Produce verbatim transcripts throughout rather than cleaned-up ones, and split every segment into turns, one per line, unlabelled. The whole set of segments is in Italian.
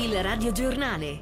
Il radiogiornale.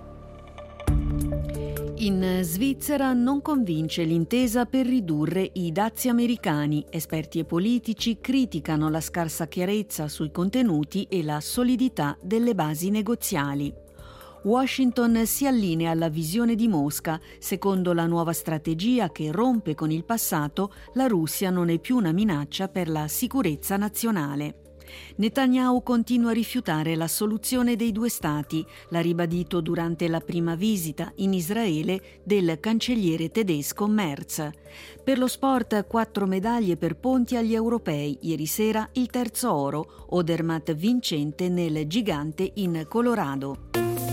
In Svizzera non convince l'intesa per ridurre i dazi americani. Esperti e politici criticano la scarsa chiarezza sui contenuti e la solidità delle basi negoziali. Washington si allinea alla visione di Mosca. Secondo la nuova strategia che rompe con il passato, la Russia non è più una minaccia per la sicurezza nazionale. Netanyahu continua a rifiutare la soluzione dei due stati, l'ha ribadito durante la prima visita in Israele del cancelliere tedesco Merz. Per lo sport, quattro medaglie per Ponti agli europei. Ieri sera il terzo oro, Odermatt vincente nel gigante in Colorado.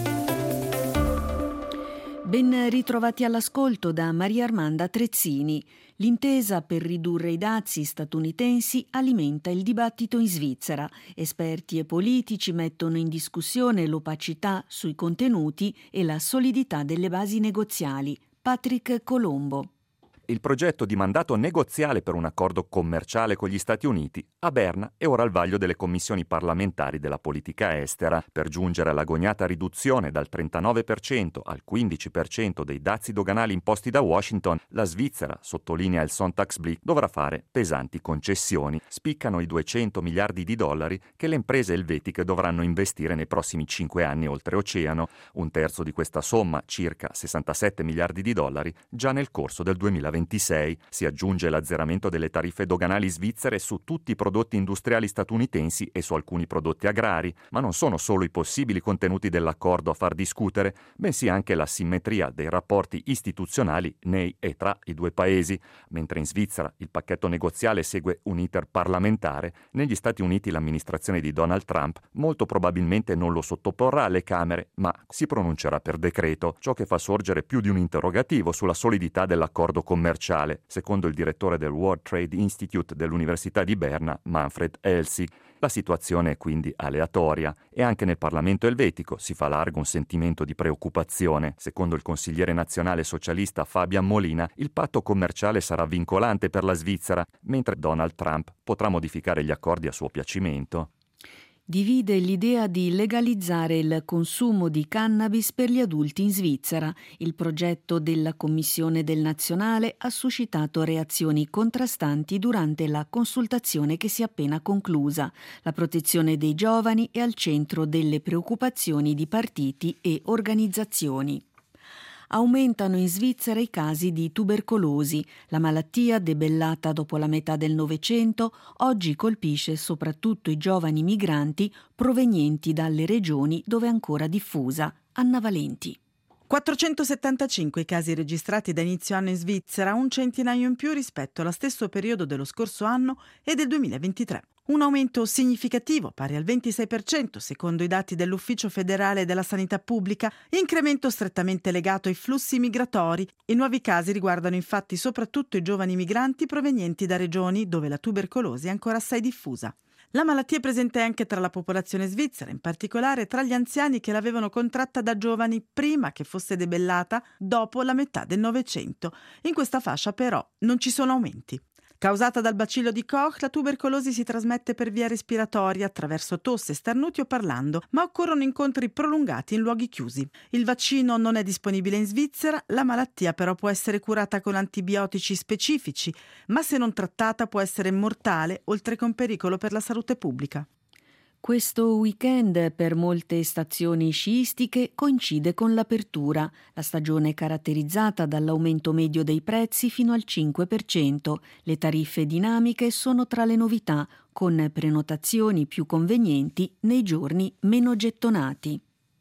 Ben ritrovati all'ascolto da Maria Armanda Trezzini. L'intesa per ridurre i dazi statunitensi alimenta il dibattito in Svizzera. Esperti e politici mettono in discussione l'opacità sui contenuti e la solidità delle basi negoziali. Patrick Colombo.
Il progetto di mandato negoziale per un accordo commerciale con gli Stati Uniti a Berna è ora al vaglio delle commissioni parlamentari della politica estera. Per giungere all'agognata riduzione dal trentanove per cento al quindici per cento dei dazi doganali imposti da Washington, la Svizzera, sottolinea il Sonntagsblick, dovrà fare pesanti concessioni. Spiccano i duecento miliardi di dollari che le imprese elvetiche dovranno investire nei prossimi cinque anni oltreoceano. Un terzo di questa somma, circa sessantasette miliardi di dollari, già nel corso del duemilaventisei. Si aggiunge l'azzeramento delle tariffe doganali svizzere su tutti i prodotti industriali statunitensi e su alcuni prodotti agrari, ma non sono solo i possibili contenuti dell'accordo a far discutere, bensì anche la simmetria dei rapporti istituzionali nei e tra i due paesi. Mentre in Svizzera il pacchetto negoziale segue un iter parlamentare, negli Stati Uniti l'amministrazione di Donald Trump molto probabilmente non lo sottoporrà alle Camere, ma si pronuncerà per decreto, ciò che fa sorgere più di un interrogativo sulla solidità dell'accordo commerciale. Secondo il direttore del World Trade Institute dell'Università di Berna, Manfred Elsi, la situazione è quindi aleatoria e anche nel Parlamento elvetico si fa largo un sentimento di preoccupazione. Secondo il consigliere nazionale socialista Fabian Molina, il patto commerciale sarà vincolante per la Svizzera, mentre Donald Trump potrà modificare gli accordi a suo piacimento.
Divide l'idea di legalizzare il consumo di cannabis per gli adulti in Svizzera. Il progetto della Commissione del Nazionale ha suscitato reazioni contrastanti durante la consultazione che si è appena conclusa. La protezione dei giovani è al centro delle preoccupazioni di partiti e organizzazioni. Aumentano in Svizzera i casi di tubercolosi. La malattia, debellata dopo la metà del Novecento, oggi colpisce soprattutto i giovani migranti provenienti dalle regioni dove è ancora diffusa. Anna Valenti.
quattrocentosettantacinque i casi registrati da inizio anno in Svizzera, un centinaio in più rispetto allo stesso periodo dello scorso anno e del duemilaventitré. Un aumento significativo, pari al ventisei per cento, secondo i dati dell'Ufficio federale della sanità pubblica, incremento strettamente legato ai flussi migratori. I nuovi casi riguardano infatti soprattutto i giovani migranti provenienti da regioni dove la tubercolosi è ancora assai diffusa. La malattia è presente anche tra la popolazione svizzera, in particolare tra gli anziani che l'avevano contratta da giovani prima che fosse debellata dopo la metà del Novecento. In questa fascia però non ci sono aumenti. Causata dal bacillo di Koch, la tubercolosi si trasmette per via respiratoria attraverso tosse, starnuti o parlando, ma occorrono incontri prolungati in luoghi chiusi. Il vaccino non è disponibile in Svizzera, la malattia però può essere curata con antibiotici specifici, ma se non trattata può essere mortale, oltre che un pericolo per la salute pubblica.
Questo weekend per molte stazioni sciistiche coincide con l'apertura. La stagione è caratterizzata dall'aumento medio dei prezzi fino al cinque per cento. Le tariffe dinamiche sono tra le novità, con prenotazioni più convenienti nei giorni meno gettonati.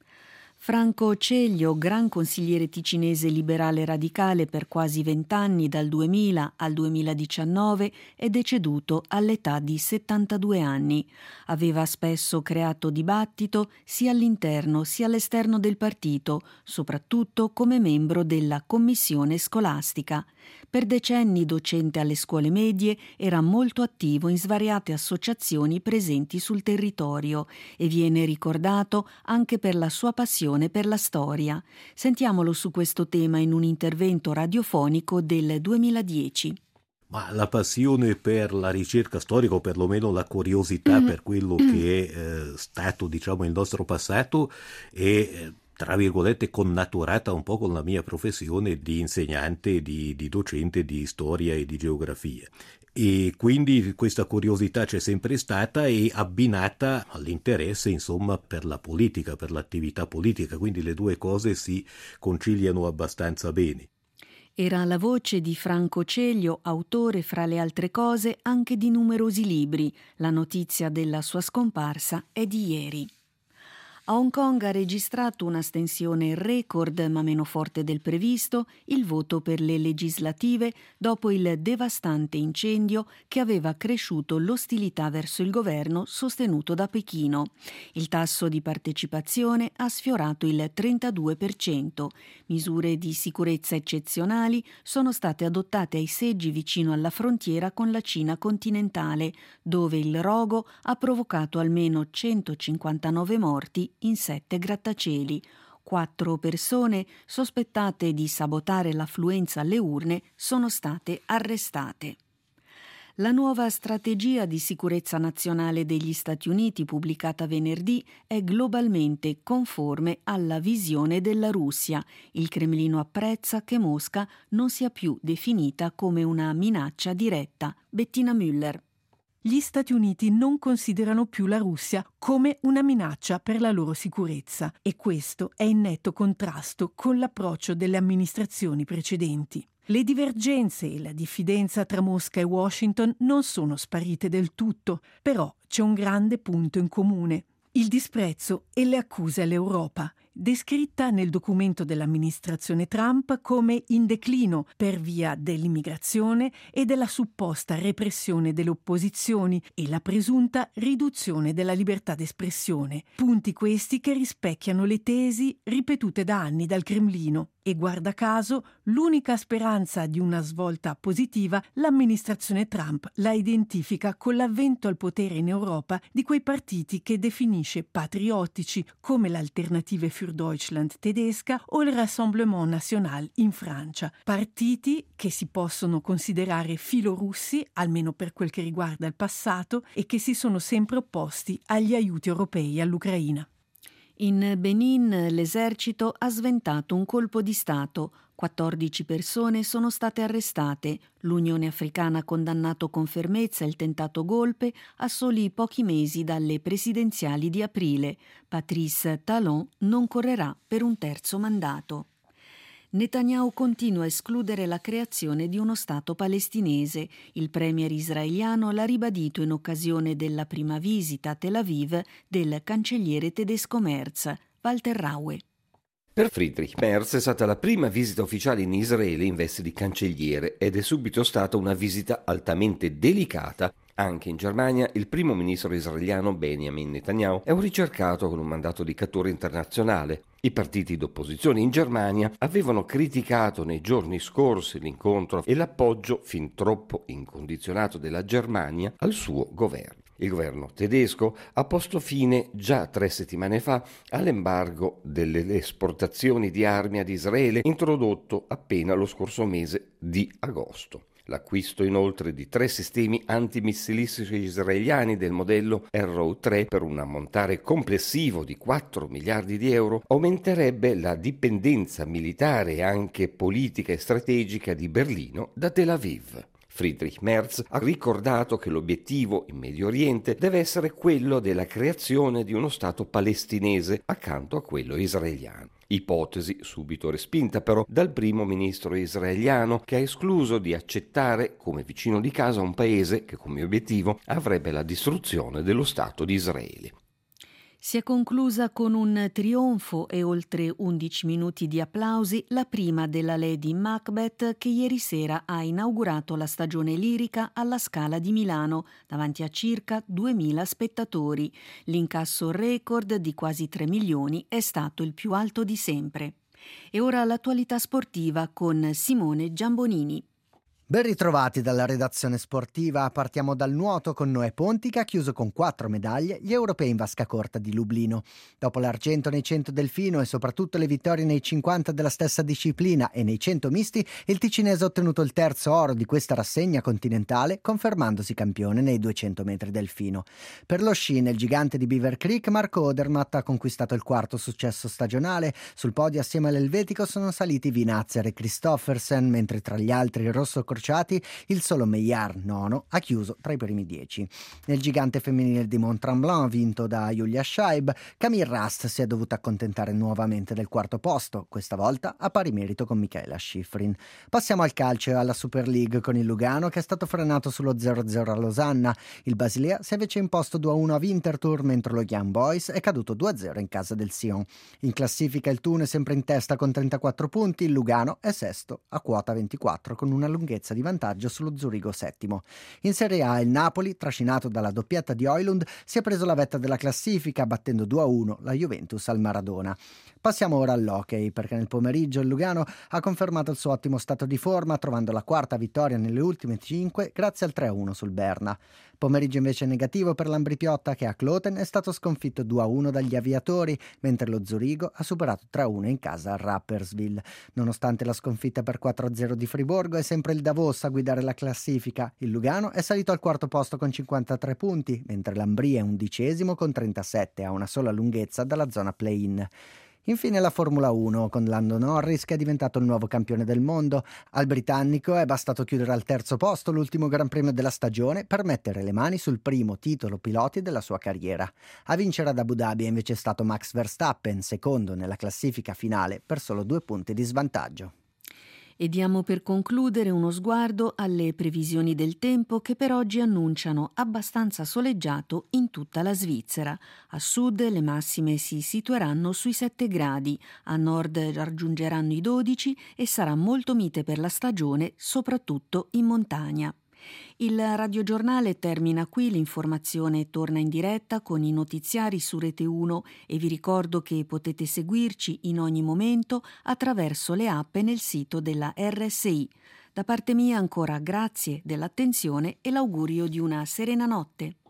Franco Ceglio, gran consigliere ticinese liberale radicale per quasi vent'anni dal duemila al duemiladiciannove, è deceduto all'età di settantadue anni. Aveva spesso creato dibattito sia all'interno sia all'esterno del partito, soprattutto come membro della commissione scolastica. Per decenni docente alle scuole medie, era molto attivo in svariate associazioni presenti sul territorio e viene ricordato anche per la sua passione per la storia. Sentiamolo su questo tema in un intervento radiofonico del duemiladieci.
Ma la passione per la ricerca storica, o perlomeno la curiosità per quello che è eh, stato, diciamo, il nostro passato, è eh, tra virgolette connaturata un po' con la mia professione di insegnante, di, di docente di storia e di geografia. E quindi questa curiosità c'è sempre stata e abbinata all'interesse, insomma, per la politica, per l'attività politica, quindi le due cose si conciliano abbastanza bene.
Era la voce di Franco Ceglio, autore, fra le altre cose, anche di numerosi libri. La notizia della sua scomparsa è di ieri. A Hong Kong ha registrato un'astensione record, ma meno forte del previsto, il voto per le legislative dopo il devastante incendio che aveva accresciuto l'ostilità verso il governo sostenuto da Pechino. Il tasso di partecipazione ha sfiorato il trentadue per cento. Misure di sicurezza eccezionali sono state adottate ai seggi vicino alla frontiera con la Cina continentale, dove il rogo ha provocato almeno centocinquantanove morti in sette grattacieli. Quattro persone sospettate di sabotare l'affluenza alle urne sono state arrestate. La nuova strategia di sicurezza nazionale degli Stati Uniti, pubblicata venerdì, è globalmente conforme alla visione della Russia. Il Cremlino apprezza che Mosca non sia più definita come una minaccia diretta. Bettina Müller.
Gli Stati Uniti non considerano più la Russia come una minaccia per la loro sicurezza e questo è in netto contrasto con l'approccio delle amministrazioni precedenti. Le divergenze e la diffidenza tra Mosca e Washington non sono sparite del tutto, però c'è un grande punto in comune: il disprezzo e le accuse all'Europa, descritta nel documento dell'amministrazione Trump come in declino per via dell'immigrazione e della supposta repressione delle opposizioni e la presunta riduzione della libertà d'espressione. Punti questi che rispecchiano le tesi ripetute da anni dal Cremlino. E guarda caso, l'unica speranza di una svolta positiva, l'amministrazione Trump la identifica con l'avvento al potere in Europa di quei partiti che definisce patriottici, come l'Alternative für Deutschland tedesca o il Rassemblement National in Francia. Partiti che si possono considerare filorussi, almeno per quel che riguarda il passato, e che si sono sempre opposti agli aiuti europei all'Ucraina.
In Benin l'esercito ha sventato un colpo di Stato. quattordici persone sono state arrestate. L'Unione Africana ha condannato con fermezza il tentato golpe a soli pochi mesi dalle presidenziali di aprile. Patrice Talon non correrà per un terzo mandato. Netanyahu continua a escludere la creazione di uno Stato palestinese. Il premier israeliano l'ha ribadito in occasione della prima visita a Tel Aviv del cancelliere tedesco Merz, Walter Raue.
Per Friedrich Merz è stata la prima visita ufficiale in Israele in veste di cancelliere ed è subito stata una visita altamente delicata. Anche in Germania il primo ministro israeliano Benjamin Netanyahu è un ricercato con un mandato di cattura internazionale. I partiti d'opposizione in Germania avevano criticato nei giorni scorsi l'incontro e l'appoggio fin troppo incondizionato della Germania al suo governo. Il governo tedesco ha posto fine già tre settimane fa all'embargo delle esportazioni di armi ad Israele introdotto appena lo scorso mese di agosto. L'acquisto inoltre di tre sistemi antimissilistici israeliani del modello Arrow tre per un ammontare complessivo di quattro miliardi di euro aumenterebbe la dipendenza militare e anche politica e strategica di Berlino da Tel Aviv. Friedrich Merz ha ricordato che l'obiettivo in Medio Oriente deve essere quello della creazione di uno Stato palestinese accanto a quello israeliano. Ipotesi subito respinta però dal primo ministro israeliano, che ha escluso di accettare come vicino di casa un paese che come obiettivo avrebbe la distruzione dello Stato di Israele.
Si è conclusa con un trionfo e oltre undici minuti di applausi la prima della Lady Macbeth, che ieri sera ha inaugurato la stagione lirica alla Scala di Milano davanti a circa duemila spettatori. L'incasso record di quasi tre milioni è stato il più alto di sempre. E ora l'attualità sportiva con Simone Giambonini.
Ben ritrovati dalla redazione sportiva, partiamo dal nuoto con Noè Ponti che ha chiuso con quattro medaglie gli europei in vasca corta di Lublino. Dopo l'argento nei cento delfino e soprattutto le vittorie nei cinquanta della stessa disciplina e nei cento misti, il ticinese ha ottenuto il terzo oro di questa rassegna continentale, confermandosi campione nei duecento metri delfino. Per lo sci, nel gigante di Beaver Creek, Marco Odermatt ha conquistato il quarto successo stagionale. Sul podio assieme all'elvetico sono saliti Vinazzer e Christoffersen, mentre tra gli altri il rosso il solo Meillard, nono, ha chiuso tra i primi dieci. Nel gigante femminile di Mont Tremblant, vinto da Julia Scheib, Camille Rast si è dovuta accontentare nuovamente del quarto posto, questa volta a pari merito con Michaela Schifrin. Passiamo al calcio e alla Super League con il Lugano che è stato frenato sullo zero a zero a Losanna. Il Basilea si è invece imposto due a uno a Winterthur, mentre lo Young Boys è caduto due a zero in casa del Sion. In classifica il Thun è sempre in testa con trentaquattro punti, il Lugano è sesto a quota ventiquattro con una lunghezza di vantaggio sullo Zurigo settimo. In Serie A il Napoli, trascinato dalla doppietta di Højlund, si è preso la vetta della classifica battendo due a uno la Juventus al Maradona. Passiamo ora all'hockey, perché nel pomeriggio il Lugano ha confermato il suo ottimo stato di forma, trovando la quarta vittoria nelle ultime cinque grazie al tre a uno sul Berna. Pomeriggio invece negativo per l'Ambri Piotta che a Kloten è stato sconfitto due a uno dagli Aviatori, mentre lo Zurigo ha superato tre a uno in casa a Rapperswil. Nonostante la sconfitta per quattro a zero di Friburgo, è sempre il Davos a guidare la classifica. Il Lugano è salito al quarto posto con cinquantatré punti, mentre l'Ambri è undicesimo con trentasette, a una sola lunghezza dalla zona play-in. Infine la Formula uno con Lando Norris che è diventato il nuovo campione del mondo. Al britannico è bastato chiudere al terzo posto l'ultimo Gran Premio della stagione per mettere le mani sul primo titolo piloti della sua carriera. A vincere ad Abu Dhabi è invece stato Max Verstappen, secondo nella classifica finale per solo due punti di svantaggio.
E diamo per concludere uno sguardo alle previsioni del tempo che per oggi annunciano abbastanza soleggiato in tutta la Svizzera. A sud le massime si situeranno sui sette gradi, a nord raggiungeranno i dodici e sarà molto mite per la stagione, soprattutto in montagna. Il radiogiornale termina qui, l'informazione torna in diretta con i notiziari su Rete uno e vi ricordo che potete seguirci in ogni momento attraverso le app e nel sito della R S I. Da parte mia ancora grazie dell'attenzione e l'augurio di una serena notte.